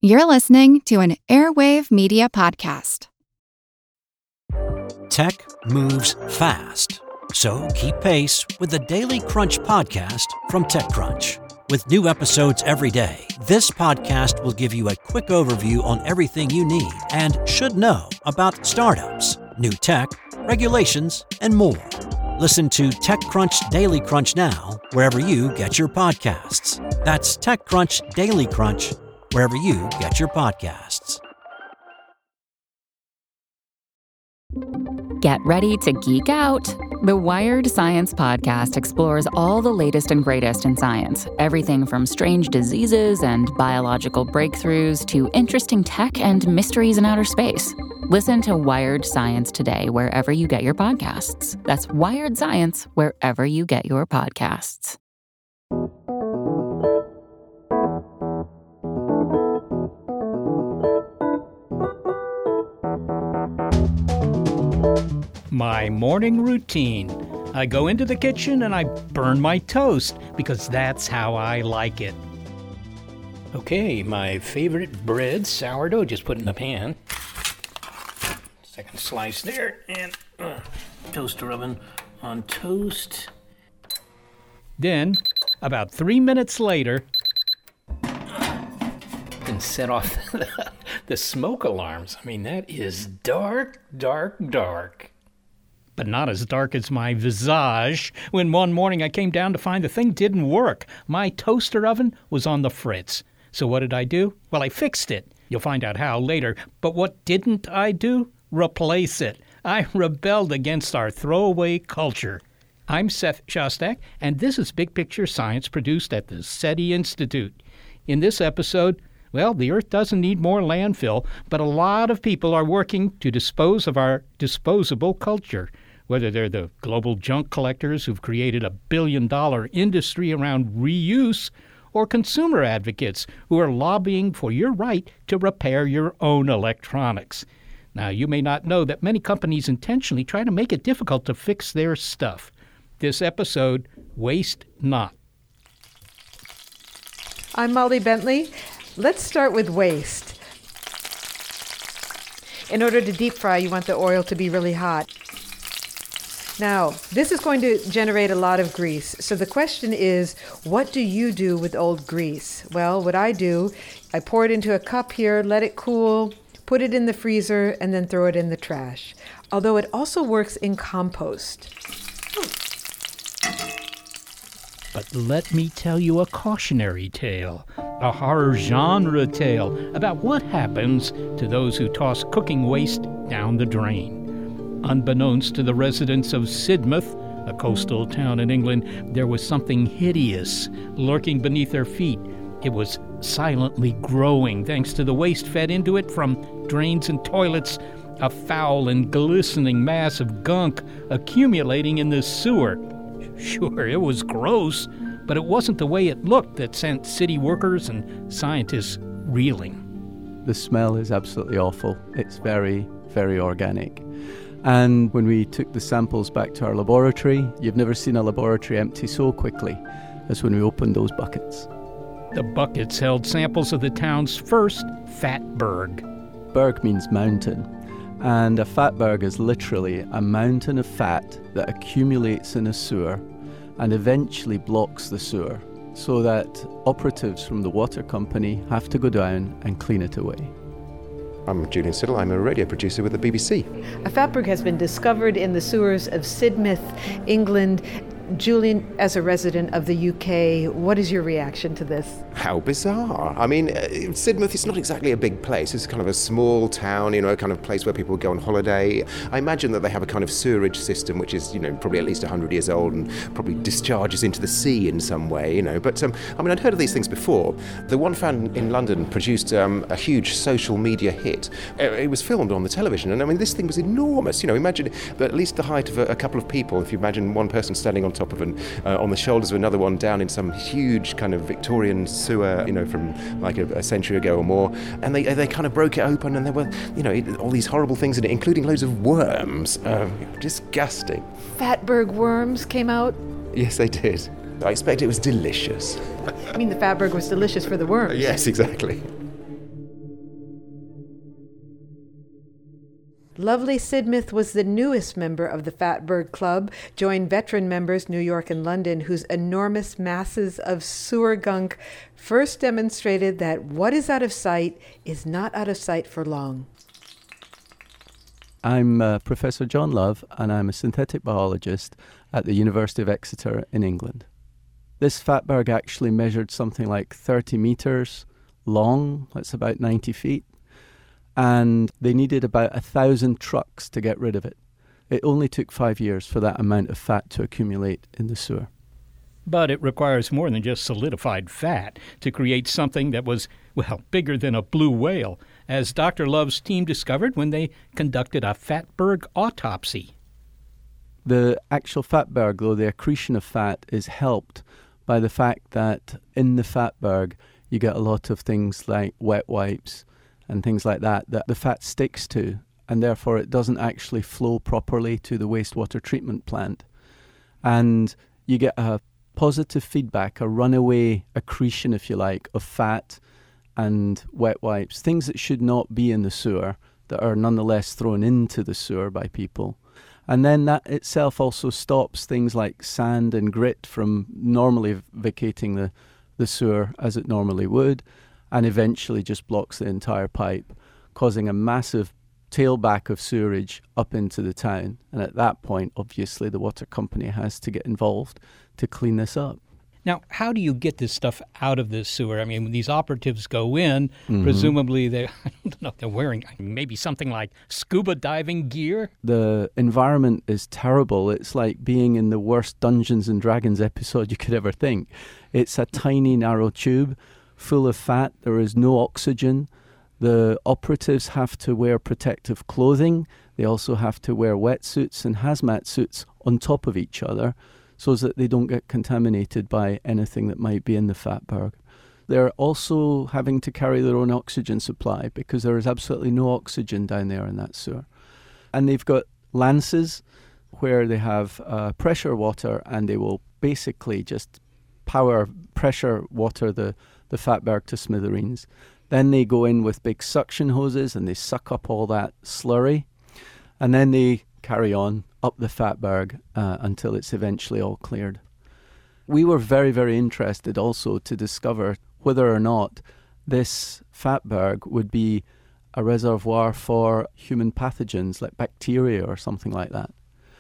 You're listening to an Airwave Media Podcast. Tech moves fast, so keep pace with the Daily Crunch podcast from TechCrunch. With new episodes every day, this podcast will give you a quick overview on everything you need and should know about startups, new tech, regulations, and more. Listen to TechCrunch Daily Crunch now, wherever you get your podcasts. That's TechCrunch Daily Crunch, wherever you get your podcasts. Get ready to geek out. The Wired Science Podcast explores all the latest and greatest in science. Everything from strange diseases and biological breakthroughs to interesting tech and mysteries in outer space. Listen to Wired Science today wherever you get your podcasts. That's Wired Science wherever you get your podcasts. My morning routine. I go into the kitchen and I burn my toast because that's how I like it. Okay, my favorite bread, sourdough, just put in the pan. Second slice there, and toaster oven on toast. Then, about 3 minutes later, and set off the smoke alarms. I mean, that is dark, dark, dark. But not as dark as my visage when one morning I came down to find the thing didn't work. My toaster oven was on the fritz. So what did I do? Well, I fixed it. You'll find out how later. But what didn't I do? Replace it. I rebelled against our throwaway culture. I'm Seth Shostak, and this is Big Picture Science produced at the SETI Institute. In this episode, well, the Earth doesn't need more landfill, but a lot of people are working to dispose of our disposable culture. Whether they're the global junk collectors who've created $1 billion industry around reuse, or consumer advocates who are lobbying for your right to repair your own electronics. Now, you may not know that many companies intentionally try to make it difficult to fix their stuff. This episode, Waste Not. I'm Molly Bentley. Let's start with waste. In order to deep fry, you want the oil to be really hot. Now, this is going to generate a lot of grease. So the question is, what do you do with old grease? Well, what I do, I pour it into a cup here, let it cool, put it in the freezer, and then throw it in the trash. Although it also works in compost. But let me tell you a cautionary tale, a horror genre tale about what happens to those who toss cooking waste down the drain. Unbeknownst to the residents of Sidmouth, a coastal town in England, there was something hideous lurking beneath their feet. It was silently growing thanks to the waste fed into it from drains and toilets, a foul and glistening mass of gunk accumulating in the sewer. Sure, it was gross, but it wasn't the way it looked that sent city workers and scientists reeling. The smell is absolutely awful. It's very, very organic. And when we took the samples back to our laboratory, you've never seen a laboratory empty so quickly as when we opened those buckets. The buckets held samples of the town's first fatberg. Berg means mountain. And a fatberg is literally a mountain of fat that accumulates in a sewer and eventually blocks the sewer so that operatives from the water company have to go down and clean it away. I'm Julian Siddle. I'm a radio producer with the BBC. A fatberg has been discovered in the sewers of Sidmouth, England. Julian, as a resident of the UK, what is your reaction to this? How bizarre. I mean, Sidmouth is not exactly a big place. It's kind of a small town, a kind of place where people go on holiday. I imagine that they have a kind of sewerage system which is, probably at least 100 years old and probably discharges into the sea in some way, But, I'd heard of these things before. The one found in London produced a huge social media hit. It was filmed on the television, and this thing was enormous. Imagine at least the height of a couple of people. If you imagine one person standing on top of on the shoulders of another one down in some huge kind of Victorian sewer, from like a century ago or more, and they kind of broke it open, and there were, all these horrible things in it, including loads of worms. Disgusting. Fatberg worms came out? Yes, they did. I expect it was delicious. I mean, the fatberg was delicious for the worms. Yes, exactly. Lovely Sidmouth was the newest member of the Fatberg Club, joined veteran members New York and London, whose enormous masses of sewer gunk first demonstrated that what is out of sight is not out of sight for long. I'm Professor John Love, and I'm a synthetic biologist at the University of Exeter in England. This Fatberg actually measured something like 30 meters long, that's about 90 feet, and they needed about 1,000 trucks to get rid of it. It only took 5 years for that amount of fat to accumulate in the sewer. But it requires more than just solidified fat to create something that was, well, bigger than a blue whale, as Dr. Love's team discovered when they conducted a Fatberg autopsy. The actual Fatberg, though, the accretion of fat is helped by the fact that in the Fatberg you get a lot of things like wet wipes and things like that the fat sticks to, and therefore it doesn't actually flow properly to the wastewater treatment plant. And you get a positive feedback, a runaway accretion, if you like, of fat and wet wipes, things that should not be in the sewer that are nonetheless thrown into the sewer by people. And then that itself also stops things like sand and grit from normally vacating the sewer as it normally would, and eventually just blocks the entire pipe, causing a massive tailback of sewerage up into the town. And at that point, obviously, the water company has to get involved to clean this up. Now, how do you get this stuff out of the sewer? I mean, when these operatives go in, presumably I don't know if they're wearing maybe something like scuba diving gear. The environment is terrible. It's like being in the worst Dungeons and Dragons episode you could ever think. It's a tiny, narrow tube full of fat. There is no oxygen. The operatives have to wear protective clothing. They also have to wear wetsuits and hazmat suits on top of each other, so that they don't get contaminated by anything that might be in the Fatberg. They're also having to carry their own oxygen supply because there is absolutely no oxygen down there in that sewer. And they've got lances where they have pressure water, and they will basically just pressure water the Fatberg to smithereens. Then they go in with big suction hoses and they suck up all that slurry, and then they carry on up the Fatberg until it's eventually all cleared. We were very, very interested also to discover whether or not this Fatberg would be a reservoir for human pathogens like bacteria or something like that.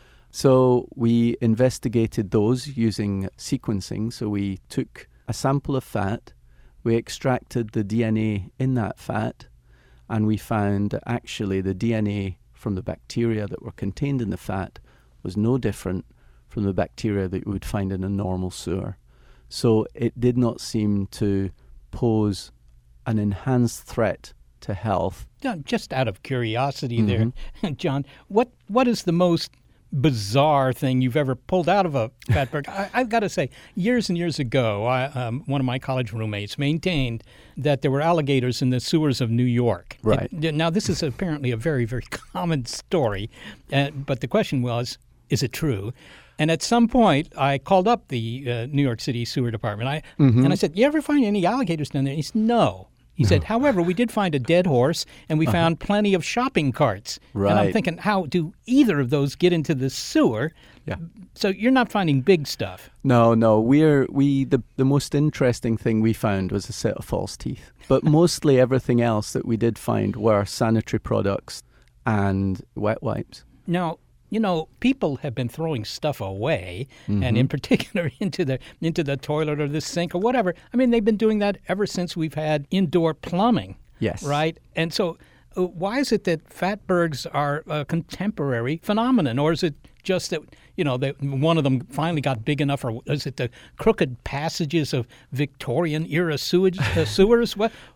So we investigated those using sequencing. So we took a sample of fat, we extracted the DNA in that fat, and we found that actually the DNA from the bacteria that were contained in the fat was no different from the bacteria that you would find in a normal sewer. So it did not seem to pose an enhanced threat to health. Just out of curiosity there, John, what is the most bizarre thing you've ever pulled out of a Fatberg? I've got to say, years and years ago, one of my college roommates maintained that there were alligators in the sewers of New York. Right. Now, this is apparently a very, very common story, but the question was, is it true? And at some point, I called up the New York City Sewer Department, and I said, you ever find any alligators down there? He said, no. He said, however, we did find a dead horse, and we found plenty of shopping carts. Right. And I'm thinking, how do either of those get into the sewer? Yeah. So you're not finding big stuff. No. The most interesting thing we found was a set of false teeth. But mostly everything else that we did find were sanitary products and wet wipes. Now, you know, people have been throwing stuff away, and in particular into the toilet or the sink or whatever. I mean, they've been doing that ever since we've had indoor plumbing. Yes. Right? And so why is it that Fatbergs are a contemporary phenomenon? Or is it just that, you know, that one of them finally got big enough? Or is it the crooked passages of Victorian-era sewers?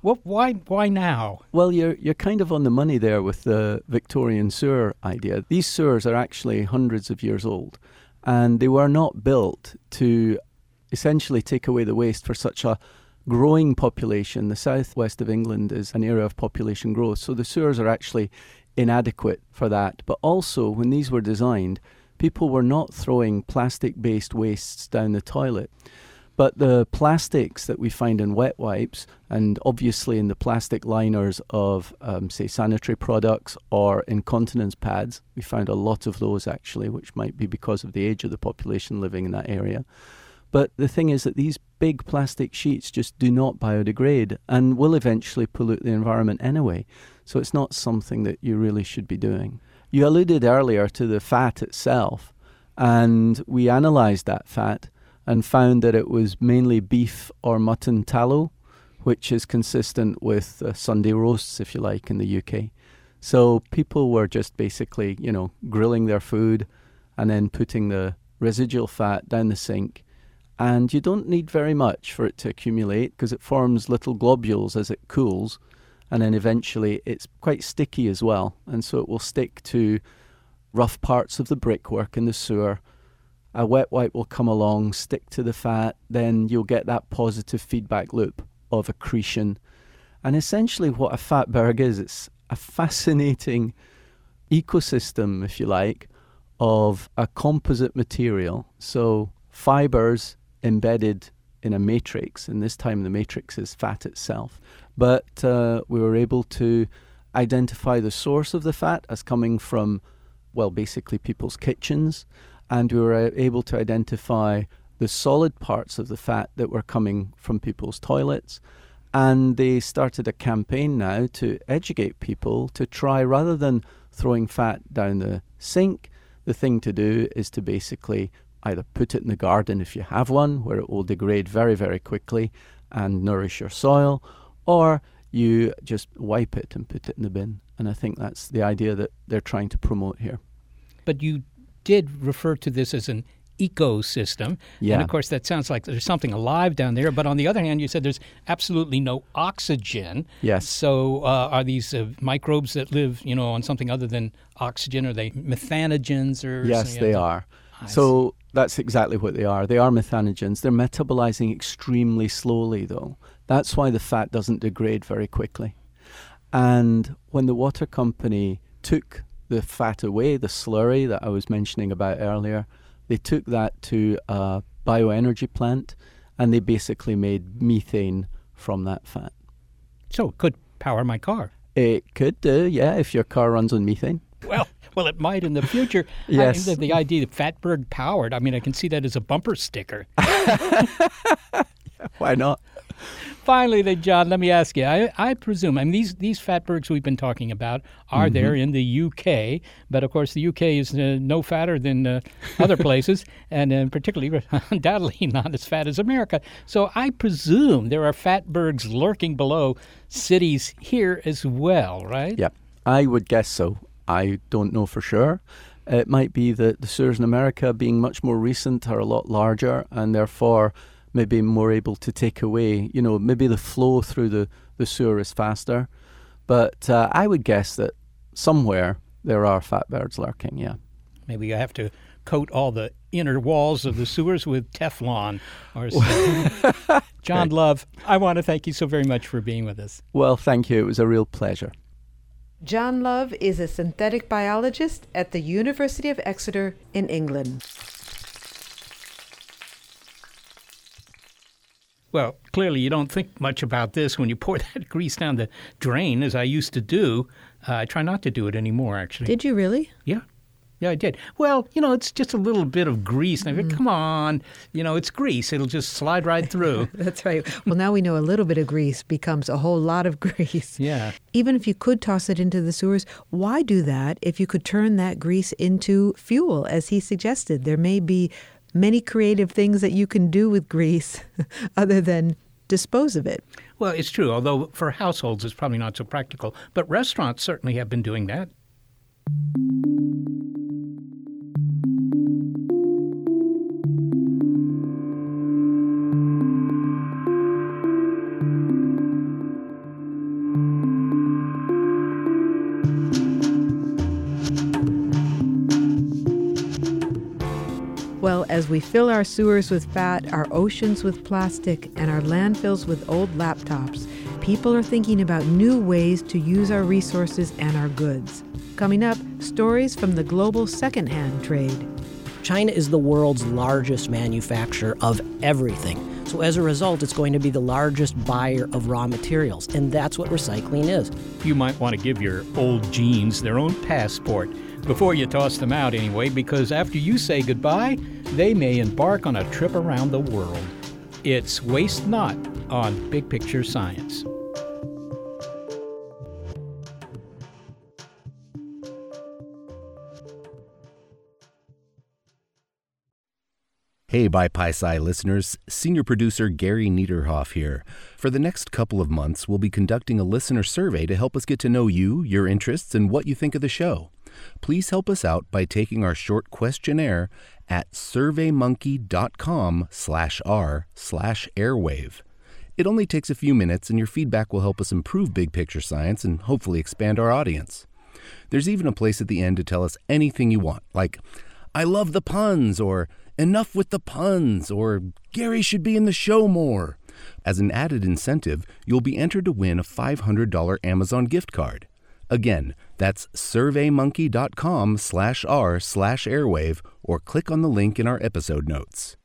Why now? Well, you're kind of on the money there with the Victorian sewer idea. These sewers are actually hundreds of years old, and they were not built to essentially take away the waste for such a growing population. The southwest of England is an area of population growth, so the sewers are actually inadequate for that. But also, when these were designed, people were not throwing plastic-based wastes down the toilet. But the plastics that we find in wet wipes, and obviously in the plastic liners of, say, sanitary products or incontinence pads, we found a lot of those actually, which might be because of the age of the population living in that area. But the thing is that these big plastic sheets just do not biodegrade and will eventually pollute the environment anyway. So it's not something that you really should be doing. You alluded earlier to the fat itself, and we analysed that fat and found that it was mainly beef or mutton tallow, which is consistent with Sunday roasts, if you like, in the UK. So people were just basically, grilling their food and then putting the residual fat down the sink. And you don't need very much for it to accumulate because it forms little globules as it cools. And then eventually it's quite sticky as well. And so it will stick to rough parts of the brickwork in the sewer. A wet wipe will come along, stick to the fat, then you'll get that positive feedback loop of accretion. And essentially what a fatberg is, it's a fascinating ecosystem, if you like, of a composite material. So fibers embedded in a matrix, and this time the matrix is fat itself. But we were able to identify the source of the fat as coming from, basically people's kitchens, and we were able to identify the solid parts of the fat that were coming from people's toilets. And they started a campaign now to educate people to try, rather than throwing fat down the sink, the thing to do is to basically either put it in the garden if you have one, where it will degrade very, very quickly and nourish your soil, or you just wipe it and put it in the bin. And I think that's the idea that they're trying to promote here. But you did refer to this as an ecosystem. Yeah. And of course, that sounds like there's something alive down there. But on the other hand, you said there's absolutely no oxygen. Yes. So are these microbes that live, on something other than oxygen? Are they methanogens or Yes, something? they are. So that's exactly what they are. They are methanogens. They're metabolizing extremely slowly, though. That's why the fat doesn't degrade very quickly. And when the water company took the fat away, the slurry that I was mentioning about earlier, they took that to a bioenergy plant, and they basically made methane from that fat. So it could power my car. It could do, yeah, if your car runs on methane. Well, it might in the future. Yes. The idea of fatberg powered, I can see that as a bumper sticker. Why not? Finally, then, John, let me ask you. I presume, these fatbergs we've been talking about are there in the UK, but of course the UK is no fatter than other places, and particularly, undoubtedly, not as fat as America. So I presume there are fatbergs lurking below cities here as well, right? Yeah, I would guess so. I don't know for sure. It might be that the sewers in America, being much more recent, are a lot larger and therefore maybe more able to take away, maybe the flow through the sewer is faster. But I would guess that somewhere there are fatbergs lurking, yeah. Maybe you have to coat all the inner walls of the sewers with Teflon or something. John Love, I want to thank you so very much for being with us. Well, thank you. It was a real pleasure. John Love is a synthetic biologist at the University of Exeter in England. Well, clearly you don't think much about this when you pour that grease down the drain, as I used to do. I try not to do it anymore, actually. Did you really? Yeah. Yeah, I did. Well, it's just a little bit of grease. And I go, come on, it's grease. It'll just slide right through. That's right. Well, now we know a little bit of grease becomes a whole lot of grease. Yeah. Even if you could toss it into the sewers, why do that if you could turn that grease into fuel, as he suggested? There may be many creative things that you can do with grease other than dispose of it. Well, it's true, although for households it's probably not so practical. But restaurants certainly have been doing that. Well, as we fill our sewers with fat, our oceans with plastic, and our landfills with old laptops, people are thinking about new ways to use our resources and our goods. Coming up, stories from the global secondhand trade. China is the world's largest manufacturer of everything. So as a result, it's going to be the largest buyer of raw materials, and that's what recycling is. You might want to give your old jeans their own passport before you toss them out anyway, because after you say goodbye, they may embark on a trip around the world. It's Waste Not on Big Picture Science. Hey, BiPi-Sci listeners, senior producer Gary Niederhoff here. For the next couple of months, we'll be conducting a listener survey to help us get to know you, your interests, and what you think of the show. Please help us out by taking our short questionnaire at surveymonkey.com/r/airwave. It only takes a few minutes, and your feedback will help us improve Big Picture Science and hopefully expand our audience. There's even a place at the end to tell us anything you want, like, I love the puns, or enough with the puns, or Gary should be in the show more. As an added incentive, you'll be entered to win a $500 Amazon gift card. Again, that's surveymonkey.com/r/airwave, or click on the link in our episode notes.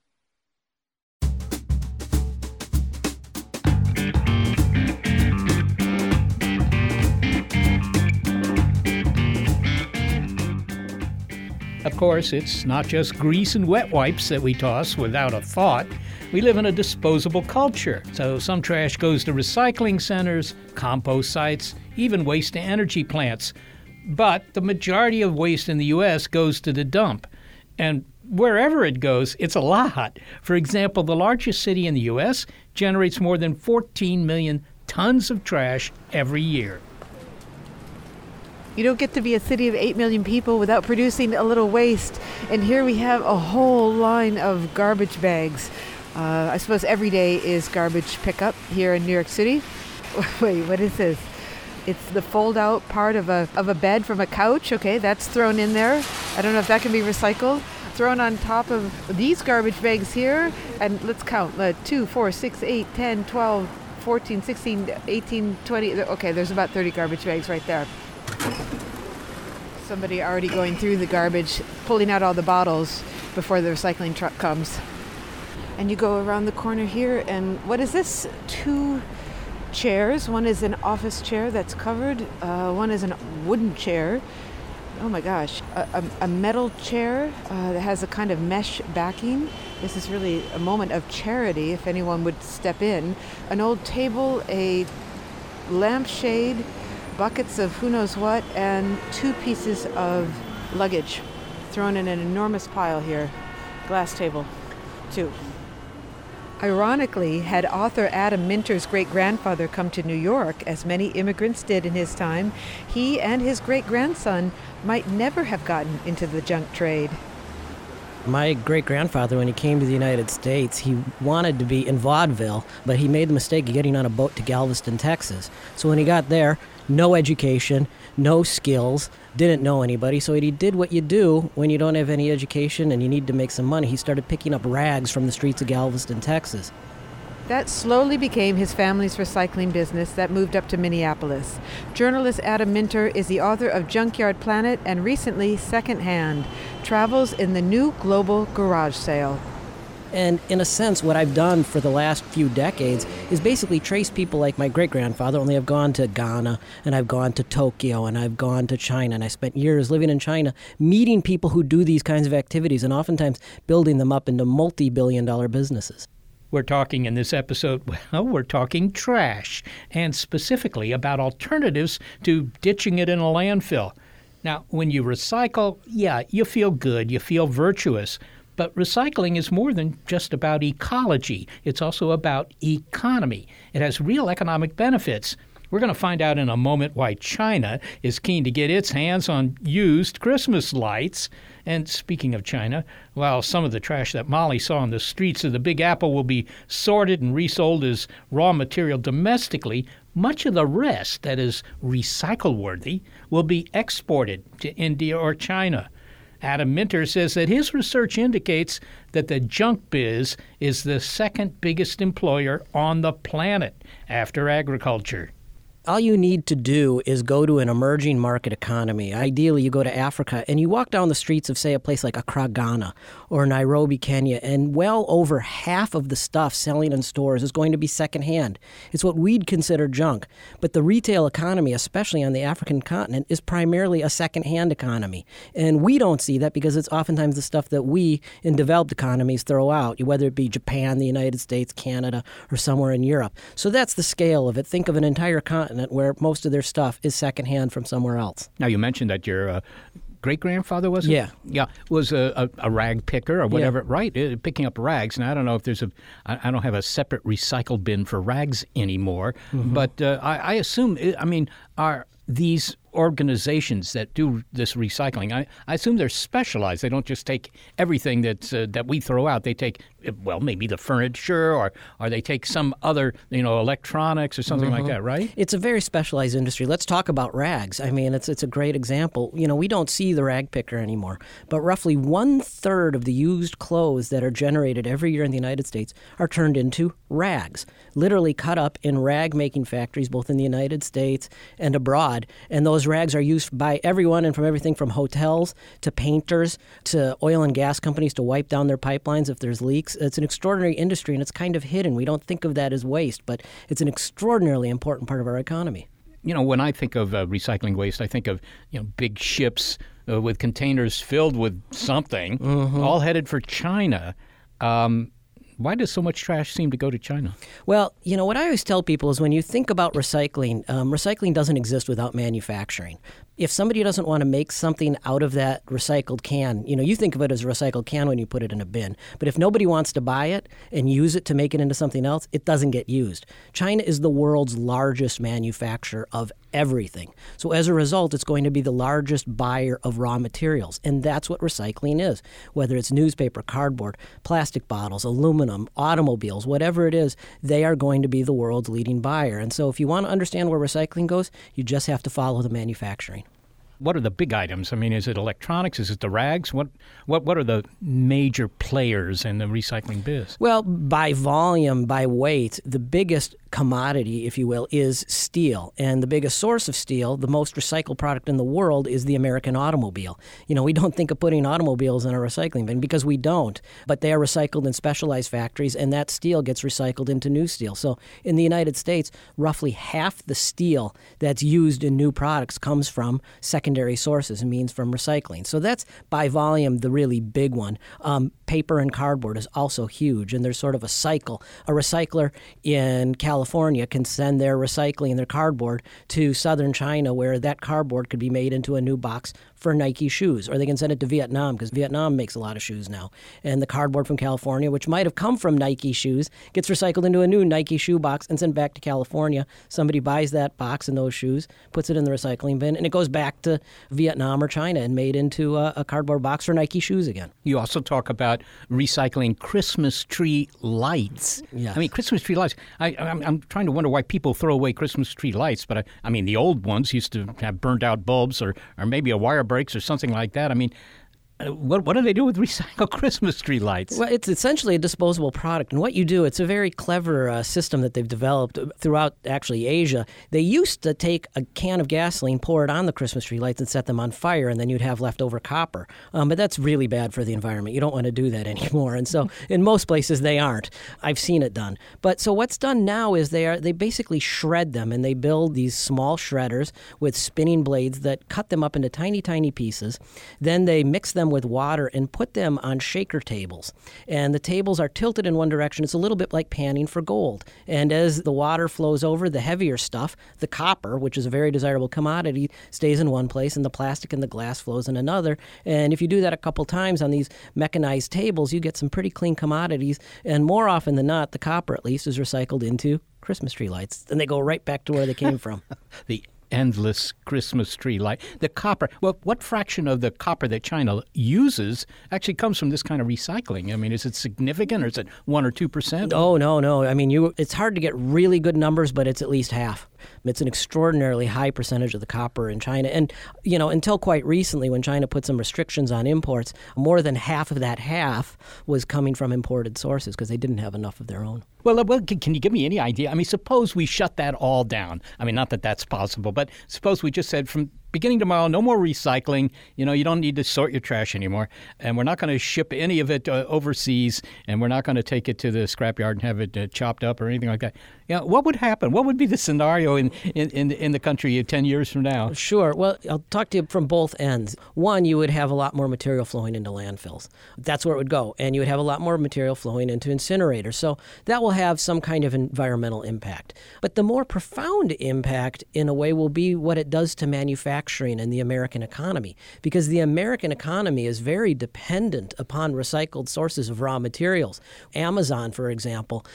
Of course, it's not just grease and wet wipes that we toss without a thought. We live in a disposable culture, so some trash goes to recycling centers, compost sites, even waste-to-energy plants. But the majority of waste in the U.S. goes to the dump. And wherever it goes, it's a lot. For example, the largest city in the U.S. generates more than 14 million tons of trash every year. You don't get to be a city of 8 million people without producing a little waste. And here we have a whole line of garbage bags. I suppose every day is garbage pickup here in New York City. Wait, what is this? It's the fold-out part of a bed from a couch. Okay, that's thrown in there. I don't know if that can be recycled. Thrown on top of these garbage bags here. And let's count. 2, 4, 6, 8, 10, 12, 14, 16, 18, 20. Okay, there's about 30 garbage bags right there. Somebody already going through the garbage, pulling out all the bottles before the recycling truck comes. And you go around the corner here, and what is this? 2 chairs. One is an office chair that's covered. One is a wooden chair. Oh my gosh. A metal chair that has a kind of mesh backing. This is really a moment of charity if anyone would step in. An old table, a lampshade, buckets of who knows what, and 2 pieces of luggage thrown in an enormous pile here. Glass table, 2. Ironically, had author Adam Minter's great-grandfather come to New York, as many immigrants did in his time, he and his great-grandson might never have gotten into the junk trade. My great-grandfather, when he came to the United States, he wanted to be in vaudeville, but he made the mistake of getting on a boat to Galveston, Texas. So when he got there, no education, no skills, didn't know anybody, so he did what you do when you don't have any education and you need to make some money. He started picking up rags from the streets of Galveston, Texas. That slowly became his family's recycling business that moved up to Minneapolis. Journalist Adam Minter is the author of Junkyard Planet and recently Secondhand, Travels in the New Global Garage Sale. And in a sense, what I've done for the last few decades is basically trace people like my great-grandfather, only I've gone to Ghana, and I've gone to Tokyo, and I've gone to China, and I spent years living in China, meeting people who do these kinds of activities, and oftentimes building them up into multi-billion-dollar businesses. We're talking in this episode, we're talking trash, and specifically about alternatives to ditching it in a landfill. Now, when you recycle, you feel good, you feel virtuous. But recycling is more than just about ecology. It's also about economy. It has real economic benefits. We're going to find out in a moment why China is keen to get its hands on used Christmas lights. And speaking of China, while some of the trash that Molly saw on the streets of the Big Apple will be sorted and resold as raw material domestically, much of the rest that is recycle-worthy will be exported to India or China. Adam Minter says that his research indicates that the junk biz is the second biggest employer on the planet after agriculture. All you need to do is go to an emerging market economy. Ideally, you go to Africa and you walk down the streets of, say, a place like Accra, Ghana, or Nairobi, Kenya, and well over half of the stuff selling in stores is going to be secondhand. It's what we'd consider junk. But the retail economy, especially on the African continent, is primarily a secondhand economy. And we don't see that because it's oftentimes the stuff that we in developed economies throw out, whether it be Japan, the United States, Canada, or somewhere in Europe. So that's the scale of it. Think of an entire continent where most of their stuff is secondhand from somewhere else. Now, you mentioned that your great-grandfather, was it? Yeah. Yeah, was a rag picker or whatever, right? Picking up rags. Now, I don't know if there's I don't have a separate recycle bin for rags anymore, but I assume, are these organizations that do this recycling, I assume they're specialized. They don't just take everything that we throw out. They take, well, maybe the furniture, or they take some other, electronics or something like that, right? It's a very specialized industry. Let's talk about rags. I mean, it's a great example. We don't see the rag picker anymore, but roughly 1/3 of the used clothes that are generated every year in the United States are turned into rags, literally cut up in rag-making factories, both in the United States and abroad. And those rags are used by everyone, and from everything from hotels to painters to oil and gas companies to wipe down their pipelines if there's leaks. It's an extraordinary industry, and it's kind of hidden. We don't think of that as waste, but it's an extraordinarily important part of our economy. When I think of recycling waste, I think of big ships with containers filled with something, all headed for China. Why does so much trash seem to go to China? Well, what I always tell people is when you think about recycling, recycling doesn't exist without manufacturing. If somebody doesn't want to make something out of that recycled can, you think of it as a recycled can when you put it in a bin. But if nobody wants to buy it and use it to make it into something else, it doesn't get used. China is the world's largest manufacturer of everything. So as a result, it's going to be the largest buyer of raw materials. And that's what recycling is. Whether it's newspaper, cardboard, plastic bottles, aluminum, automobiles, whatever it is, they are going to be the world's leading buyer. And so if you want to understand where recycling goes, you just have to follow the manufacturing. What are the big items? I mean, is it electronics? Is it the rags? What are the major players in the recycling biz? Well, by volume, by weight, the biggest commodity, if you will, is steel. And the biggest source of steel, the most recycled product in the world, is the American automobile. We don't think of putting automobiles in a recycling bin because we don't, but they are recycled in specialized factories, and that steel gets recycled into new steel. So in the United States, roughly half the steel that's used in new products comes from secondary sources, and means from recycling. So that's, by volume, the really big one. Paper and cardboard is also huge, and there's sort of a cycle. A recycler in California can send their recycling, their cardboard, to southern China, where that cardboard could be made into a new box for Nike shoes. Or they can send it to Vietnam, because Vietnam makes a lot of shoes now. And the cardboard from California, which might have come from Nike shoes, gets recycled into a new Nike shoe box and sent back to California. Somebody buys that box and those shoes, puts it in the recycling bin, and it goes back to Vietnam or China and made into a cardboard box for Nike shoes again. You also talk about recycling Christmas tree lights. Yes. I mean, Christmas tree lights. I'm trying to wonder why people throw away Christmas tree lights, but I mean, the old ones used to have burned out bulbs or maybe a wire breaks or something like that. I mean, what do they do with recycled Christmas tree lights? Well, it's essentially a disposable product. And what you do, it's a very clever system that they've developed throughout, actually, Asia. They used to take a can of gasoline, pour it on the Christmas tree lights, and set them on fire, and then you'd have leftover copper. But that's really bad for the environment. You don't want to do that anymore. And so in most places, they aren't. I've seen it done. But so what's done now is they basically shred them, and they build these small shredders with spinning blades that cut them up into tiny, tiny pieces. Then they mix them with water and put them on shaker tables. And the tables are tilted in one direction. It's a little bit like panning for gold. And as the water flows over, the heavier stuff, the copper, which is a very desirable commodity, stays in one place, and the plastic and the glass flows in another. And if you do that a couple times on these mechanized tables, you get some pretty clean commodities. And more often than not, the copper, at least, is recycled into Christmas tree lights. And they go right back to where they came from. The endless Christmas tree light. The copper, well, what fraction of the copper that China uses actually comes from this kind of recycling? I mean, is it significant, or is it 1 or 2%? Oh, no. I mean, it's hard to get really good numbers, but it's at least half. It's an extraordinarily high percentage of the copper in China. And, until quite recently, when China put some restrictions on imports, more than half of that half was coming from imported sources because they didn't have enough of their own. Well, can you give me any idea? I mean, suppose we shut that all down. I mean, not that that's possible, but suppose we just said from beginning tomorrow, no more recycling. You don't need to sort your trash anymore. And we're not going to ship any of it overseas, and we're not going to take it to the scrapyard and have it chopped up or anything like that. What would happen? What would be the scenario in the country 10 years from now? Sure. Well, I'll talk to you from both ends. One, you would have a lot more material flowing into landfills. That's where it would go. And you would have a lot more material flowing into incinerators. So that will have some kind of environmental impact. But the more profound impact, in a way, will be what it does to manufacturing and the American economy. Because the American economy is very dependent upon recycled sources of raw materials. Amazon, for example,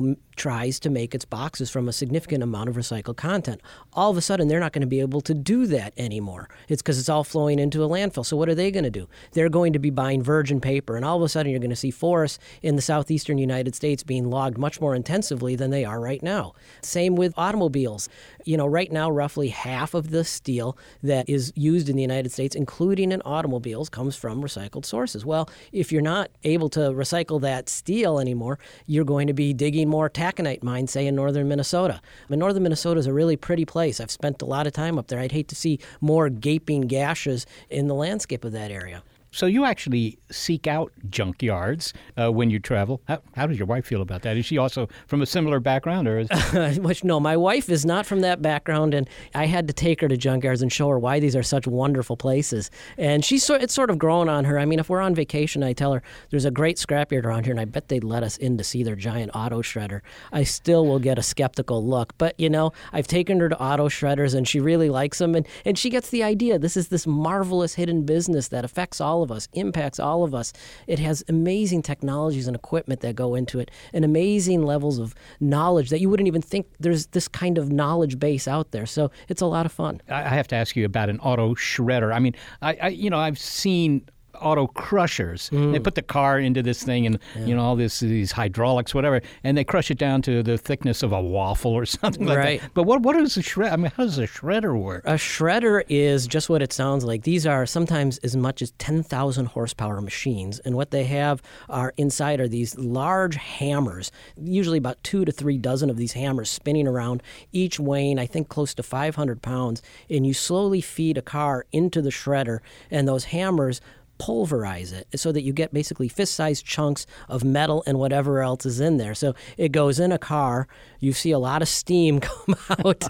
tries to make its boxes from a significant amount of recycled content. All of a sudden, they're not going to be able to do that anymore. It's because it's all flowing into a landfill. So what are they going to do? They're going to be buying virgin paper, and all of a sudden, you're going to see forests in the southeastern United States being logged much more intensively than they are right now. Same with automobiles. Right now, roughly half of the steel that is used in the United States, including in automobiles, comes from recycled sources. Well, if you're not able to recycle that steel anymore, you're going to be digging more taconite mines, say, in northern Minnesota. Northern Minnesota is a really pretty place. I've spent a lot of time up there. I'd hate to see more gaping gashes in the landscape of that area. So you actually seek out junkyards when you travel. How does your wife feel about that? Is she also from a similar background, or is... No, my wife is not from that background, and I had to take her to junkyards and show her why these are such wonderful places. And it's sort of grown on her. I mean, if we're on vacation, I tell her there's a great scrapyard around here, and I bet they'd let us in to see their giant auto shredder. I still will get a skeptical look, but I've taken her to auto shredders, and she really likes them, and she gets the idea. This is this marvelous hidden business that affects all of us, impacts all of us. It has amazing technologies and equipment that go into it, and amazing levels of knowledge that you wouldn't even think there's this kind of knowledge base out there. So it's a lot of fun. I have to ask you about an auto shredder. I mean, I've seen auto crushers. They put the car into this thing and all these hydraulics, whatever, and they crush it down to the thickness of a waffle or something like that. But what is a shredder? I mean, how does a shredder work? A shredder is just what it sounds like. These are sometimes as much as 10,000 horsepower machines, and what they have inside are these large hammers, usually about 2 to 3 dozen of these hammers spinning around, each weighing, I think, close to 500 pounds, and you slowly feed a car into the shredder, and those hammers pulverize it so that you get basically fist-sized chunks of metal and whatever else is in there. So it goes in a car. You see a lot of steam come out,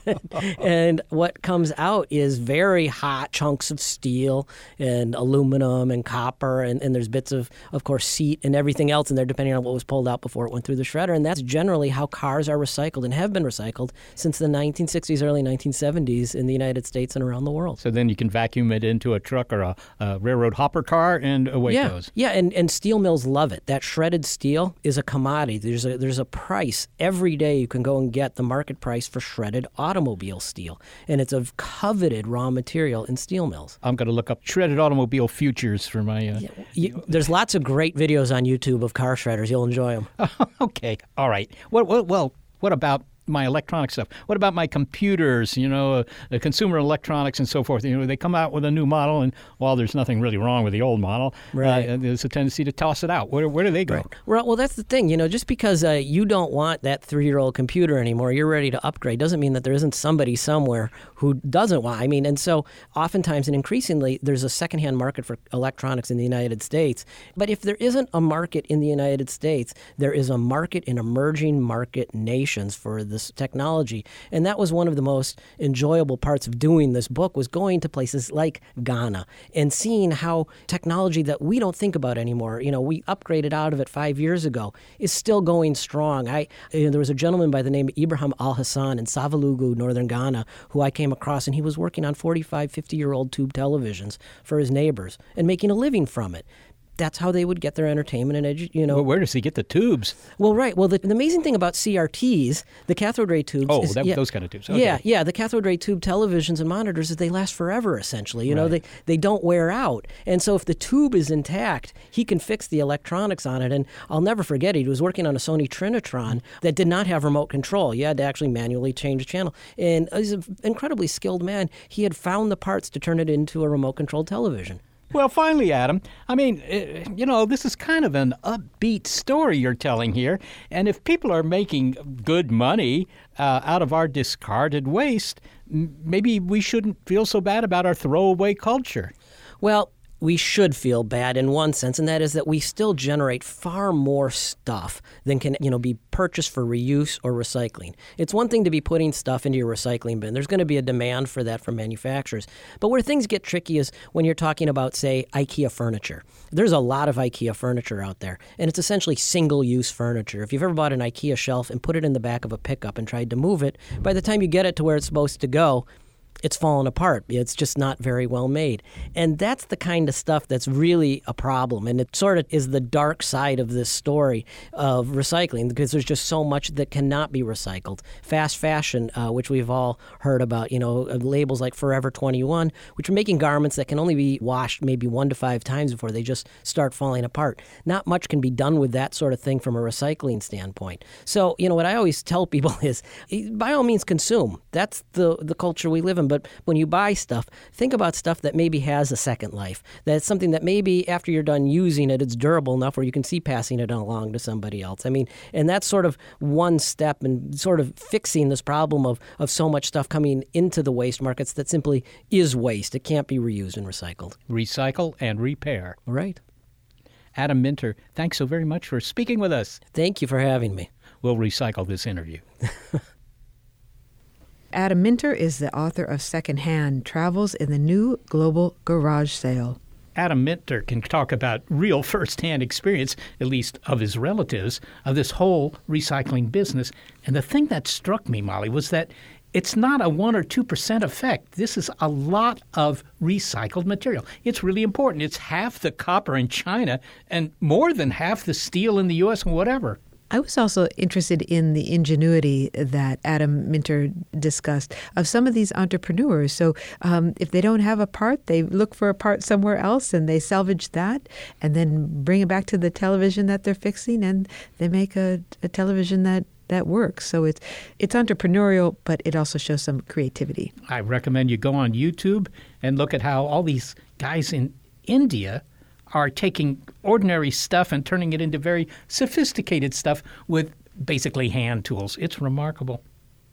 and what comes out is very hot chunks of steel and aluminum and copper, and there's bits of course, seat and everything else in there, depending on what was pulled out before it went through the shredder. And that's generally how cars are recycled and have been recycled since the 1960s, early 1970s in the United States and around the world. So then you can vacuum it into a truck or a railroad hopper car, and away it goes. Yeah, and steel mills love it. That shredded steel is a commodity. There's a price. Every day you can go and get the market price for shredded automobile steel, and it's a coveted raw material in steel mills. I'm going to look up shredded automobile futures for my... There's lots of great videos on YouTube of car shredders. You'll enjoy them. Okay, all right. Well, what about my electronic stuff? What about my computers, the consumer electronics and so forth? They come out with a new model, and while there's nothing really wrong with the old model, there's a tendency to toss it out. Where do they go? Right. Well, that's the thing. Just because you don't want that 3-year-old computer anymore, you're ready to upgrade, doesn't mean that there isn't somebody somewhere who doesn't want. And so oftentimes and increasingly, there's a secondhand market for electronics in the United States. But if there isn't a market in the United States, there is a market in emerging market nations for this technology. And that was one of the most enjoyable parts of doing this book, was going to places like Ghana and seeing how technology that we don't think about anymore, we upgraded out of it 5 years ago, is still going strong. There was a gentleman by the name of Ibrahim Al-Hassan in Savalugu, northern Ghana, who I came across, and he was working on 45, 50-year-old tube televisions for his neighbors and making a living from it. that's how they would get their entertainment and Well, where does he get the tubes? Well, right. Well, the amazing thing about CRTs, the cathode ray tubes. Oh, those kind of tubes. Okay. Yeah. The cathode ray tube televisions and monitors, they last forever, essentially. You know, they don't wear out. And so if the tube is intact, he can fix the electronics on it. And I'll never forget it. He was working on a Sony Trinitron that did not have remote control. You had to actually manually change the channel. And he's an incredibly skilled man. He had found the parts to turn it into a remote-controlled television. Well, finally, Adam, I mean, this is kind of an upbeat story you're telling here. And if people are making good money out of our discarded waste, maybe we shouldn't feel so bad about our throwaway culture. Well, we should feel bad in one sense, and that is that we still generate far more stuff than can, be purchased for reuse or recycling. It's one thing to be putting stuff into your recycling bin. There's going to be a demand for that from manufacturers. But where things get tricky is when you're talking about, say, IKEA furniture. There's a lot of IKEA furniture out there, and it's essentially single-use furniture. If you've ever bought an IKEA shelf and put it in the back of a pickup and tried to move it, by the time you get it to where it's supposed to go, it's fallen apart. It's just not very well made. And that's the kind of stuff that's really a problem. And it sort of is the dark side of this story of recycling, because there's just so much that cannot be recycled. Fast fashion, which we've all heard about, labels like Forever 21, which are making garments that can only be washed maybe 1 to 5 times before they just start falling apart. Not much can be done with that sort of thing from a recycling standpoint. So, what I always tell people is, by all means, consume. That's the culture we live in. But when you buy stuff, think about stuff that maybe has a second life. That's something that maybe after you're done using it, it's durable enough where you can see passing it along to somebody else. I mean, and that's sort of one step in sort of fixing this problem of so much stuff coming into the waste markets that simply is waste. It can't be reused and recycled. Recycle and repair. Right. Adam Minter, thanks so very much for speaking with us. Thank you for having me. We'll recycle this interview. Adam Minter is the author of Secondhand, Travels in the New Global Garage Sale. Adam Minter can talk about real first-hand experience, at least of his relatives, of this whole recycling business. And the thing that struck me, Molly, was that it's not a 1 or 2% effect. This is a lot of recycled material. It's really important. It's half the copper in China and more than half the steel in the U.S. and whatever. I was also interested in the ingenuity that Adam Minter discussed of some of these entrepreneurs. So if they don't have a part, they look for a part somewhere else and they salvage that and then bring it back to the television that they're fixing, and they make a television that works. So it's entrepreneurial, but it also shows some creativity. I recommend you go on YouTube and look at how all these guys in India are taking ordinary stuff and turning it into very sophisticated stuff with basically hand tools. It's remarkable.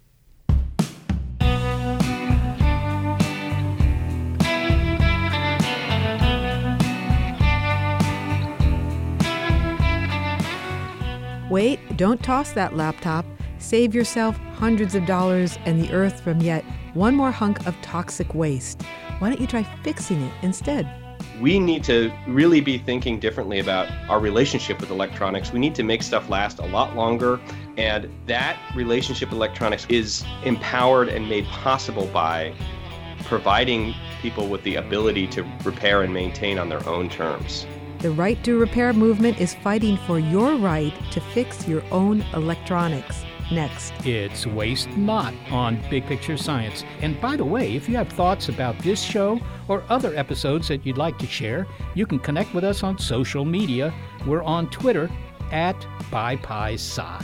Wait, don't toss that laptop. Save yourself hundreds of dollars and the earth from yet one more hunk of toxic waste. Why don't you try fixing it instead? We need to really be thinking differently about our relationship with electronics. We need to make stuff last a lot longer, and that relationship with electronics is empowered and made possible by providing people with the ability to repair and maintain on their own terms. The Right to Repair movement is fighting for your right to fix your own electronics. Next. It's Waste Not on Big Picture Science. And by the way, if you have thoughts about this show or other episodes that you'd like to share, you can connect with us on social media. We're on Twitter at ByPiSci.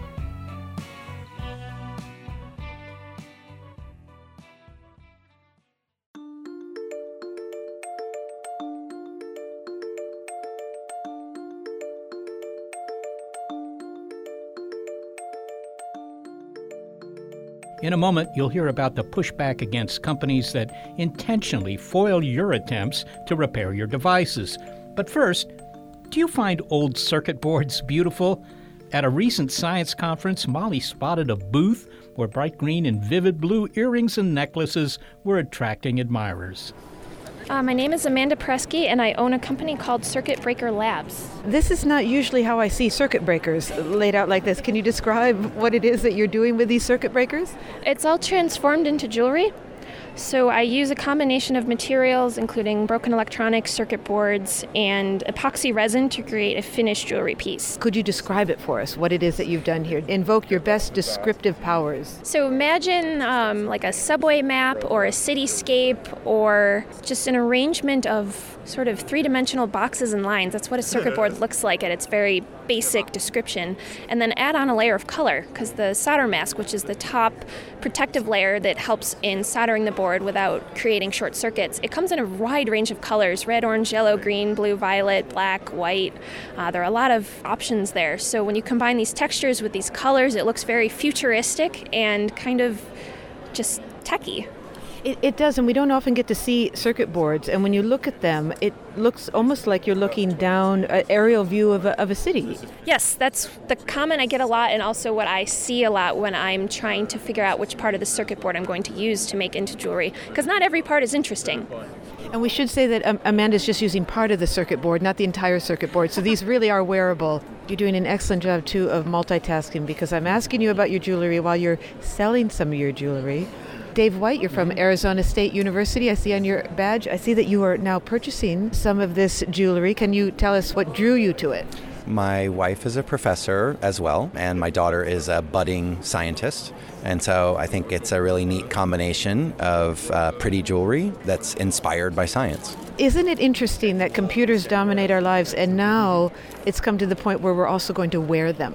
In a moment, you'll hear about the pushback against companies that intentionally foil your attempts to repair your devices. But first, do you find old circuit boards beautiful? At a recent science conference, Molly spotted a booth where bright green and vivid blue earrings and necklaces were attracting admirers. My name is Amanda Presky, and I own a company called Circuit Breaker Labs. This is not usually how I see circuit breakers laid out like this. Can you describe what it is that you're doing with these circuit breakers? It's all transformed into jewelry. So I use a combination of materials, including broken electronics, circuit boards, and epoxy resin to create a finished jewelry piece. Could you describe it for us, what it is that you've done here? Invoke your best descriptive powers. So imagine like a subway map or a cityscape or just an arrangement of sort of three-dimensional boxes and lines. That's what a circuit board looks like at its very basic description. And then add on a layer of color, because the solder mask, which is the top protective layer that helps in soldering the board without creating short circuits, it comes in a wide range of colors: red, orange, yellow, green, blue, violet, black, white. There are a lot of options there. So when you combine these textures with these colors, it looks very futuristic and kind of just techy. It does, and we don't often get to see circuit boards, and when you look at them, it looks almost like you're looking down an aerial view of a city. Yes, that's the comment I get a lot, and also what I see a lot when I'm trying to figure out which part of the circuit board I'm going to use to make into jewelry, because not every part is interesting. And we should say that Amanda's just using part of the circuit board, not the entire circuit board, so these really are wearable. You're doing an excellent job, too, of multitasking, because I'm asking you about your jewelry while you're selling some of your jewelry. Dave White, you're from Arizona State University. I see on your badge, I see that you are now purchasing some of this jewelry. Can you tell us what drew you to it? My wife is a professor as well, and my daughter is a budding scientist. And so I think it's a really neat combination of pretty jewelry that's inspired by science. Isn't it interesting that computers dominate our lives, and now it's come to the point where we're also going to wear them?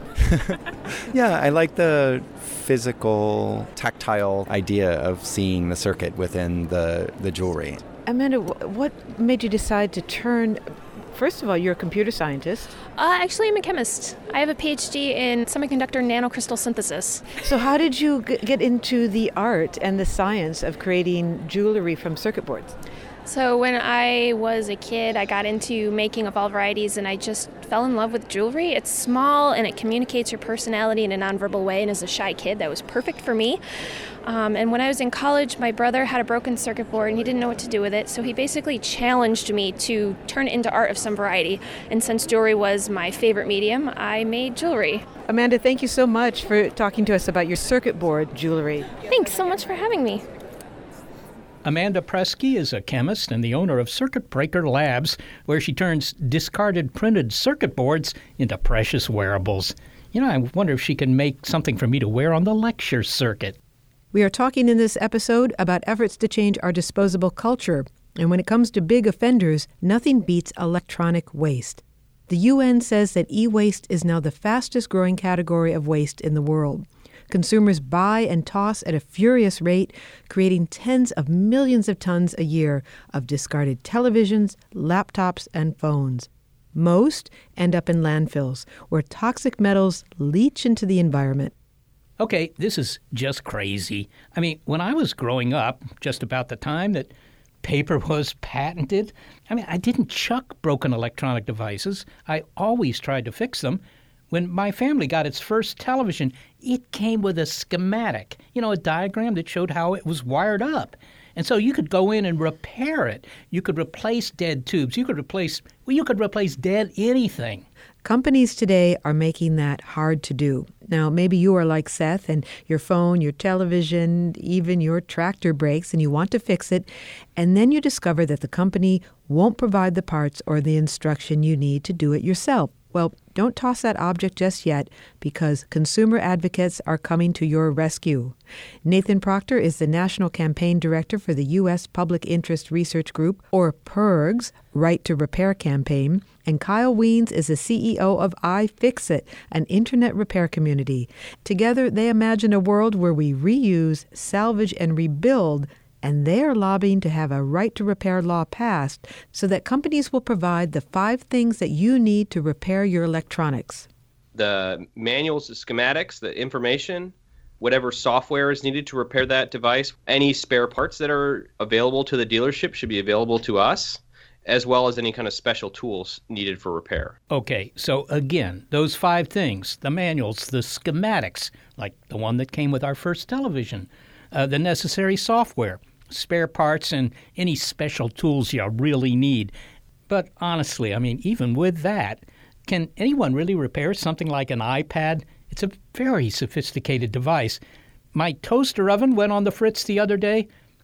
Yeah, I like the physical, tactile idea of seeing the circuit within the jewelry. Amanda, what made you decide to turn... First of all, you're a computer scientist. Actually, I'm a chemist. I have a PhD in semiconductor nanocrystal synthesis. So how did you get into the art and the science of creating jewelry from circuit boards? So when I was a kid, I got into making of all varieties, and I just fell in love with jewelry. It's small, and it communicates your personality in a nonverbal way, and as a shy kid, that was perfect for me. And when I was in college, my brother had a broken circuit board, and he didn't know what to do with it, so he basically challenged me to turn it into art of some variety. And since jewelry was my favorite medium, I made jewelry. Amanda, thank you so much for talking to us about your circuit board jewelry. Thanks so much for having me. Amanda Presky is a chemist and the owner of Circuit Breaker Labs, where she turns discarded printed circuit boards into precious wearables. You know, I wonder if she can make something for me to wear on the lecture circuit. We are talking in this episode about efforts to change our disposable culture. And when it comes to big offenders, nothing beats electronic waste. The UN says that e-waste is now the fastest growing category of waste in the world. Consumers buy and toss at a furious rate, creating tens of millions of tons a year of discarded televisions, laptops, and phones. Most end up in landfills, where toxic metals leach into the environment. Okay, this is just crazy. I mean, when I was growing up, just about the time that paper was patented, I didn't chuck broken electronic devices. I always tried to fix them. When my family got its first television, it came with a schematic, a diagram that showed how it was wired up. And so you could go in and repair it. You could replace dead tubes. You could replace dead anything. Companies today are making that hard to do. Now, maybe you are like Seth and your phone, your television, even your tractor breaks, and you want to fix it, and then you discover that the company won't provide the parts or the instruction you need to do it yourself. Well, don't toss that object just yet, because consumer advocates are coming to your rescue. Nathan Proctor is the National Campaign Director for the U.S. Public Interest Research Group, or PIRG's, Right to Repair campaign, and Kyle Wiens is the CEO of iFixit, an internet repair community. Together, they imagine a world where we reuse, salvage, and rebuild, and they are lobbying to have a right to repair law passed so that companies will provide the 5 things that you need to repair your electronics. The manuals, the schematics, the information, whatever software is needed to repair that device, any spare parts that are available to the dealership should be available to us, as well as any kind of special tools needed for repair. Okay, so again, those 5 things, the manuals, the schematics, like the one that came with our first television, the necessary software, spare parts, and any special tools you really need. But honestly, even with that, can anyone really repair something like an iPad? It's a very sophisticated device. My toaster oven went on the fritz the other day.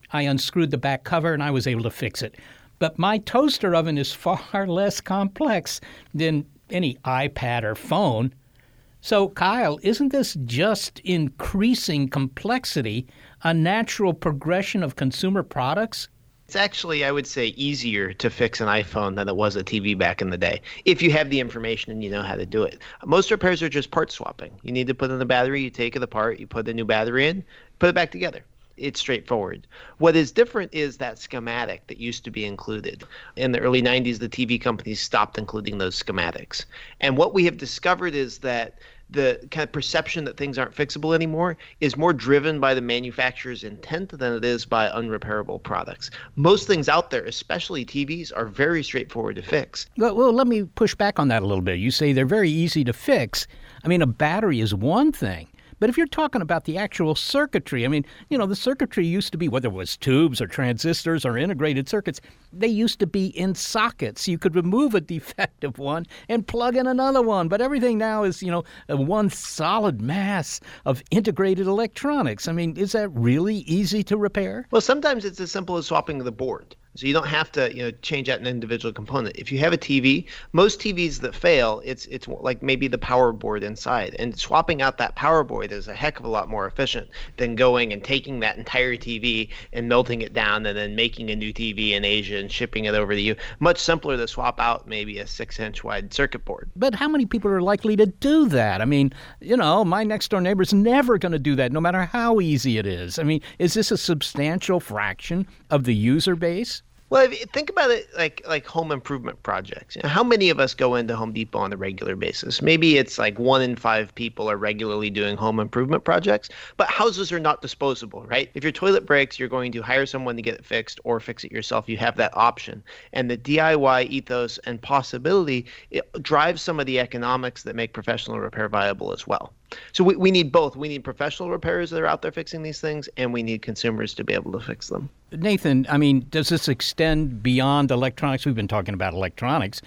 I unscrewed the back cover and I was able to fix it. But my toaster oven is far less complex than any iPad or phone. So, Kyle, isn't this just increasing complexity a natural progression of consumer products? It's actually, I would say, easier to fix an iPhone than it was a TV back in the day, if you have the information and you know how to do it. Most repairs are just part swapping. You need to put in the battery, you take it apart, you put the new battery in, put it back together. It's straightforward. What is different is that schematic that used to be included. In the early 90s, the TV companies stopped including those schematics. And what we have discovered is that the kind of perception that things aren't fixable anymore is more driven by the manufacturer's intent than it is by unrepairable products. Most things out there, especially TVs, are very straightforward to fix. Well, let me push back on that a little bit. You say they're very easy to fix. I mean, a battery is one thing. But if you're talking about the actual circuitry, I mean, the circuitry used to be, whether it was tubes or transistors or integrated circuits, they used to be in sockets. You could remove a defective one and plug in another one. But everything now is, one solid mass of integrated electronics. I mean, is that really easy to repair? Well, sometimes it's as simple as swapping the board. So you don't have to, change out an individual component. If you have a TV, most TVs that fail, it's like maybe the power board inside. And swapping out that power board is a heck of a lot more efficient than going and taking that entire TV and melting it down and then making a new TV in Asia and shipping it over to you. Much simpler to swap out maybe a 6-inch wide circuit board. But how many people are likely to do that? I mean, my next door neighbor's never going to do that, no matter how easy it is. I mean, is this a substantial fraction of the user base? Well, if you think about it like home improvement projects. How many of us go into Home Depot on a regular basis? Maybe it's like 1 in 5 people are regularly doing home improvement projects, but houses are not disposable, right? If your toilet breaks, you're going to hire someone to get it fixed or fix it yourself. You have that option. And the DIY ethos and possibility, it drives some of the economics that make professional repair viable as well. So we need both. We need professional repairers that are out there fixing these things, and we need consumers to be able to fix them. Nathan, I mean, does this extend beyond electronics? We've been talking about electronics.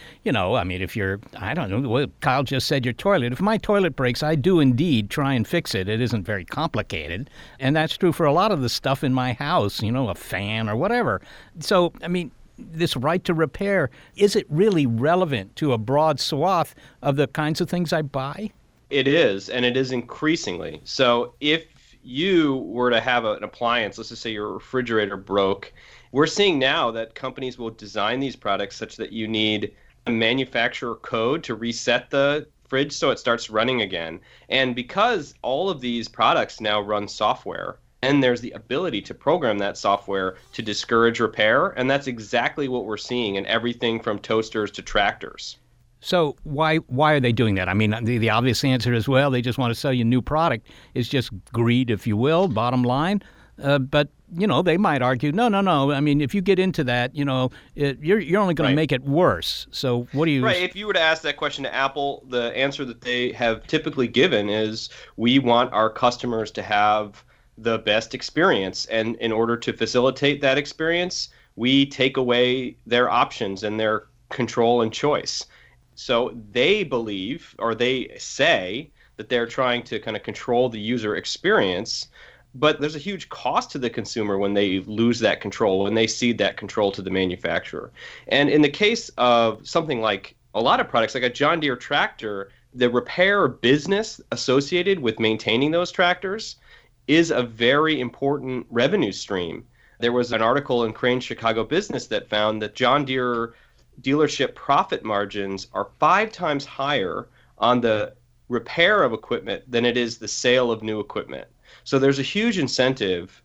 If you're, I don't know, well, Kyle just said your toilet. If my toilet breaks, I do indeed try and fix it. It isn't very complicated. And that's true for a lot of the stuff in my house, a fan or whatever. So, I mean, this right to repair, is it really relevant to a broad swath of the kinds of things I buy? It is, and it is increasingly. So if you were to have an appliance, let's just say your refrigerator broke, we're seeing now that companies will design these products such that you need a manufacturer code to reset the fridge so it starts running again. And because all of these products now run software, and there's the ability to program that software to discourage repair, and that's exactly what we're seeing in everything from toasters to tractors. So why are they doing that? I mean, the obvious answer is, well, they just want to sell you a new product. It's just greed, if you will, bottom line. But, they might argue, no. I mean, if you get into that, you're only going to make it worse. So what do you... Right. If you were to ask that question to Apple, the answer that they have typically given is, we want our customers to have the best experience. And in order to facilitate that experience, we take away their options and their control and choice. So they believe, or they say, that they're trying to kind of control the user experience, but there's a huge cost to the consumer when they lose that control, when they cede that control to the manufacturer. And in the case of something like a lot of products, like a John Deere tractor, the repair business associated with maintaining those tractors is a very important revenue stream. There was an article in Crain's Chicago Business that found that John Deere dealership profit margins are 5 times higher on the repair of equipment than it is the sale of new equipment. So there's a huge incentive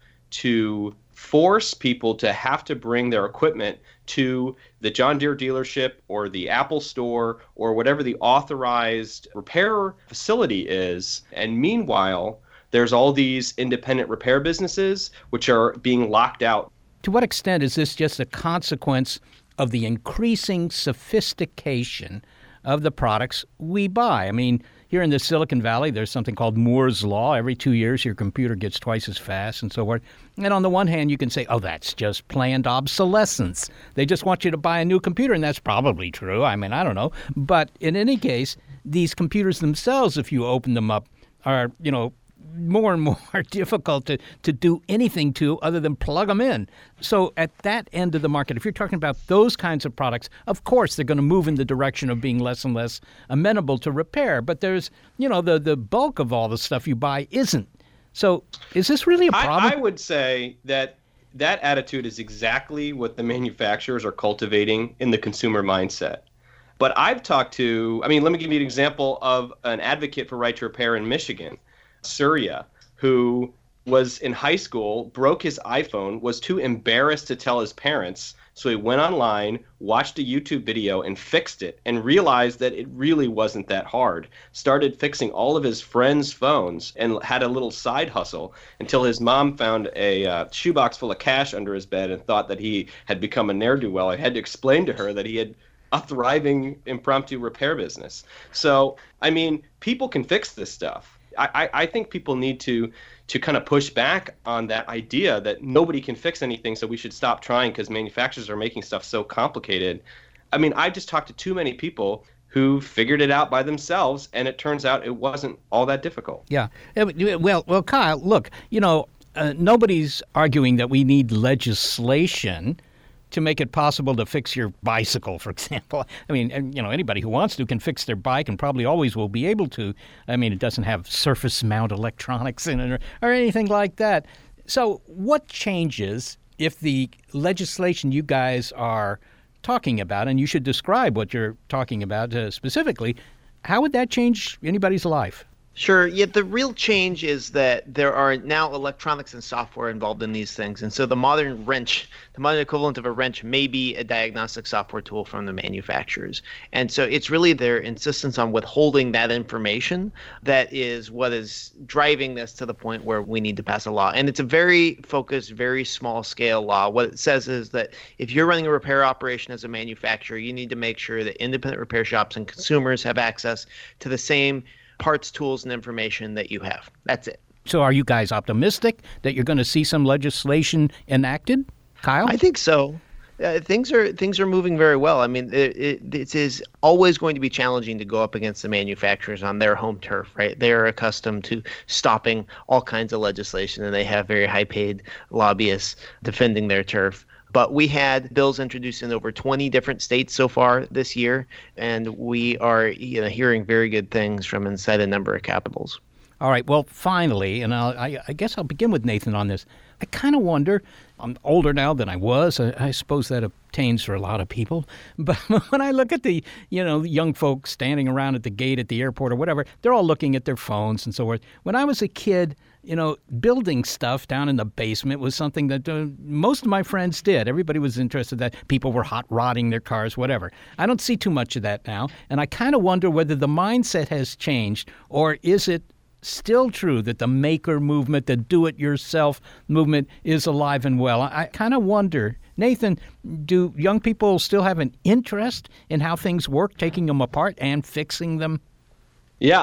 to force people to have to bring their equipment to the John Deere dealership or the Apple store or whatever the authorized repair facility is. And meanwhile, there's all these independent repair businesses which are being locked out. To what extent is this just a consequence of the increasing sophistication of the products we buy? I mean, here in the Silicon Valley, there's something called Moore's Law. Every 2 years, your computer gets twice as fast and so forth. And on the one hand, you can say, oh, that's just planned obsolescence. They just want you to buy a new computer, and that's probably true. I mean, I don't know. But in any case, these computers themselves, if you open them up, are, more and more difficult to do anything to other than plug them in. So at that end of the market, if you're talking about those kinds of products, of course they're going to move in the direction of being less and less amenable to repair. But there's, the bulk of all the stuff you buy isn't. So is this really a problem? I would say that attitude is exactly what the manufacturers are cultivating in the consumer mindset. But I've talked to, let me give you an example of an advocate for right to repair in Michigan, Surya, who was in high school, broke his iPhone, was too embarrassed to tell his parents. So he went online, watched a YouTube video and fixed it and realized that it really wasn't that hard. Started fixing all of his friends' phones and had a little side hustle until his mom found a shoebox full of cash under his bed and thought that he had become a ne'er-do-well. I had to explain to her that he had a thriving impromptu repair business. So, people can fix this stuff. I think people need to kind of push back on that idea that nobody can fix anything, so we should stop trying because manufacturers are making stuff so complicated. I just talked to too many people who figured it out by themselves, and it turns out it wasn't all that difficult. Yeah. Well, Kyle, look, nobody's arguing that we need legislation to make it possible to fix your bicycle, for example. Anybody who wants to can fix their bike and probably always will be able to. It doesn't have surface mount electronics in it or anything like that. So what changes if the legislation you guys are talking about, and you should describe what you're talking about specifically, how would that change anybody's life? Sure. Yeah, the real change is that there are now electronics and software involved in these things. And so the modern wrench, the modern equivalent of a wrench, may be a diagnostic software tool from the manufacturers. And so it's really their insistence on withholding that information that is what is driving this to the point where we need to pass a law. And it's a very focused, very small scale law. What it says is that if you're running a repair operation as a manufacturer, you need to make sure that independent repair shops and consumers have access to the same parts, tools, and information that you have. That's it. So are you guys optimistic that you're going to see some legislation enacted, Kyle? I think so. Things are moving very well. It is always going to be challenging to go up against the manufacturers on their home turf, right? They are accustomed to stopping all kinds of legislation, and they have very high-paid lobbyists defending their turf. But we had bills introduced in over 20 different states so far this year, and we are hearing very good things from inside a number of capitals. All right. Well, finally, and I guess I'll begin with Nathan on this. I kind of wonder, I'm older now than I was. I suppose that obtains for a lot of people. But when I look at the, young folks standing around at the gate at the airport or whatever, they're all looking at their phones and so forth. When I was a kid, building stuff down in the basement was something that most of my friends did. Everybody was interested that people were hot rodding their cars, whatever. I don't see too much of that now. And I kind of wonder whether the mindset has changed, or is it still true that the maker movement, the do-it-yourself movement is alive and well? I kind of wonder, Nathan, do young people still have an interest in how things work, taking them apart and fixing them? Yeah,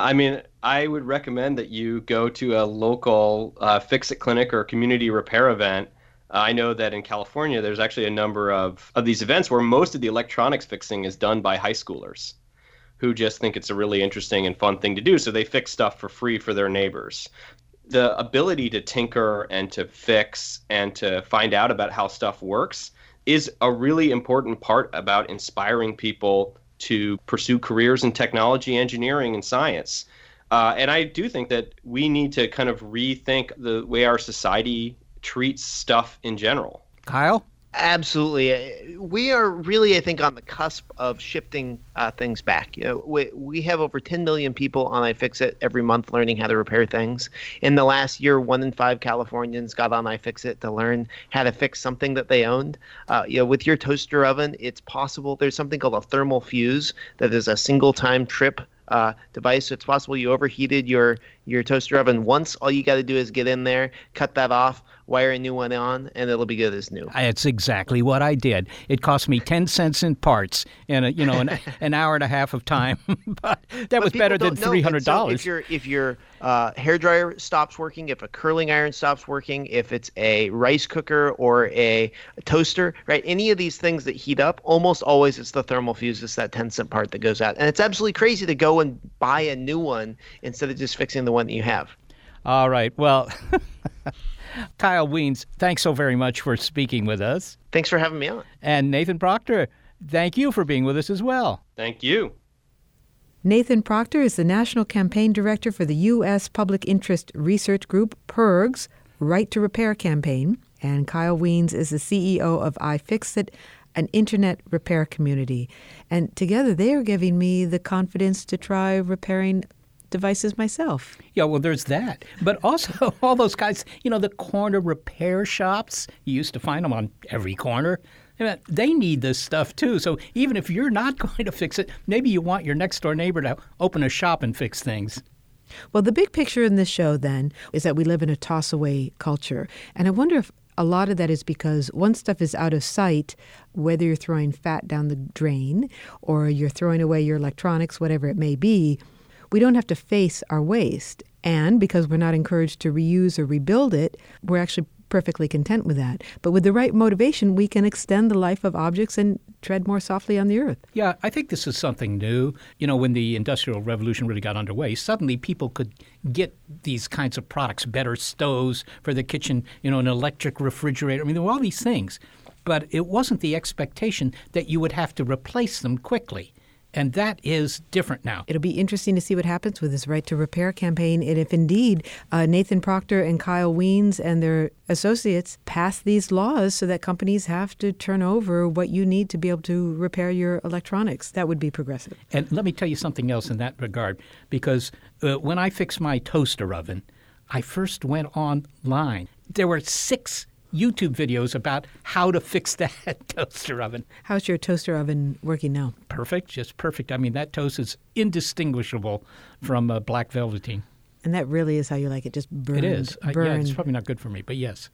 I would recommend that you go to a local fix-it clinic or community repair event. I know that in California, there's actually a number of these events where most of the electronics fixing is done by high schoolers who just think it's a really interesting and fun thing to do. So they fix stuff for free for their neighbors. The ability to tinker and to fix and to find out about how stuff works is a really important part about inspiring people to pursue careers in technology, engineering, and science. And I do think that we need to kind of rethink the way our society treats stuff in general. Kyle? Absolutely. We are really, I think, on the cusp of shifting things back. We have over 10 million people on iFixit every month learning how to repair things. In the last year, 1 in 5 Californians got on iFixit to learn how to fix something that they owned. With your toaster oven, it's possible. There's something called a thermal fuse that is a single-time trip device. So it's possible you overheated your toaster oven once. All you got to do is get in there, cut that off, wire a new one on, and it'll be good as new. It's exactly what I did. It cost me 10 cents in parts and an hour and a half of time, but was better than $300. So if your hairdryer stops working, if a curling iron stops working, if it's a rice cooker or a toaster, right? Any of these things that heat up, almost always it's the thermal fuse. It's that 10-cent part that goes out, and it's absolutely crazy to go and buy a new one instead of just fixing the one that you have. All right. Well, Kyle Wiens, thanks so very much for speaking with us. Thanks for having me on. And Nathan Proctor, thank you for being with us as well. Thank you. Nathan Proctor is the National Campaign Director for the U.S. Public Interest Research Group, PIRG's Right to Repair campaign. And Kyle Wiens is the CEO of iFixit, an internet repair community. And together they are giving me the confidence to try repairing devices myself. Yeah, well, there's that. But also all those guys, the corner repair shops, you used to find them on every corner. They need this stuff too. So even if you're not going to fix it, maybe you want your next door neighbor to open a shop and fix things. Well, the big picture in this show then is that we live in a toss-away culture. And I wonder if a lot of that is because once stuff is out of sight, whether you're throwing fat down the drain or you're throwing away your electronics, whatever it may be, we don't have to face our waste. And because we're not encouraged to reuse or rebuild it, we're actually perfectly content with that. But with the right motivation, we can extend the life of objects and tread more softly on the earth. Yeah, I think this is something new. When the Industrial Revolution really got underway, suddenly people could get these kinds of products, better stoves for the kitchen, an electric refrigerator. I mean, there were all these things. But it wasn't the expectation that you would have to replace them quickly. And that is different now. It'll be interesting to see what happens with this Right to Repair campaign. And if indeed Nathan Proctor and Kyle Wiens and their associates pass these laws so that companies have to turn over what you need to be able to repair your electronics, that would be progressive. And let me tell you something else in that regard, because when I fixed my toaster oven, I first went online. There were 6 YouTube videos about how to fix that toaster oven. How's your toaster oven working now? Perfect, just perfect. I mean, that toast is indistinguishable from black velveteen. And that really is how you like it, just burned. It is. Yeah, it's probably not good for me, but yes.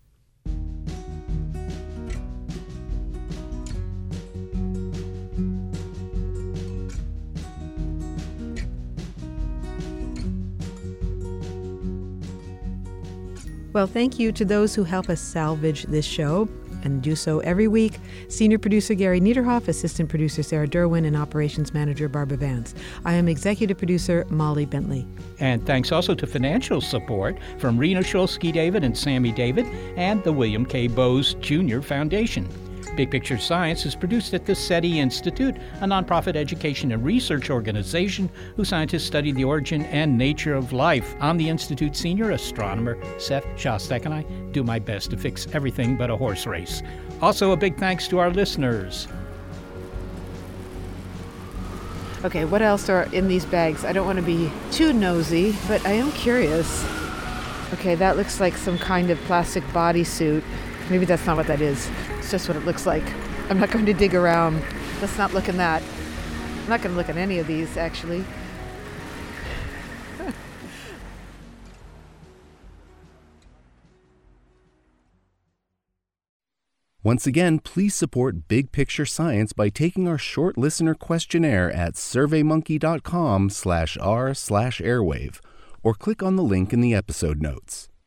Well, thank you to those who help us salvage this show and do so every week. Senior producer Gary Niederhoff, assistant producer Sarah Derwin, and operations manager Barbara Vance. I am executive producer Molly Bentley. And thanks also to financial support from Rena Shulsky-David and Sammy David and the William K. Bowes Jr. Foundation. Big Picture Science is produced at the SETI Institute, a nonprofit education and research organization whose scientists study the origin and nature of life. I'm the Institute's senior astronomer, Seth Shostak, and I do my best to fix everything but a horse race. Also, a big thanks to our listeners. Okay, what else are in these bags? I don't want to be too nosy, but I am curious. Okay, that looks like some kind of plastic bodysuit. Maybe that's not what that is. It's just what it looks like. I'm not going to dig around. Let's not look in that. I'm not going to look at any of these, actually. Once again, please support Big Picture Science by taking our short listener questionnaire at surveymonkey.com/r/airwave or click on the link in the episode notes.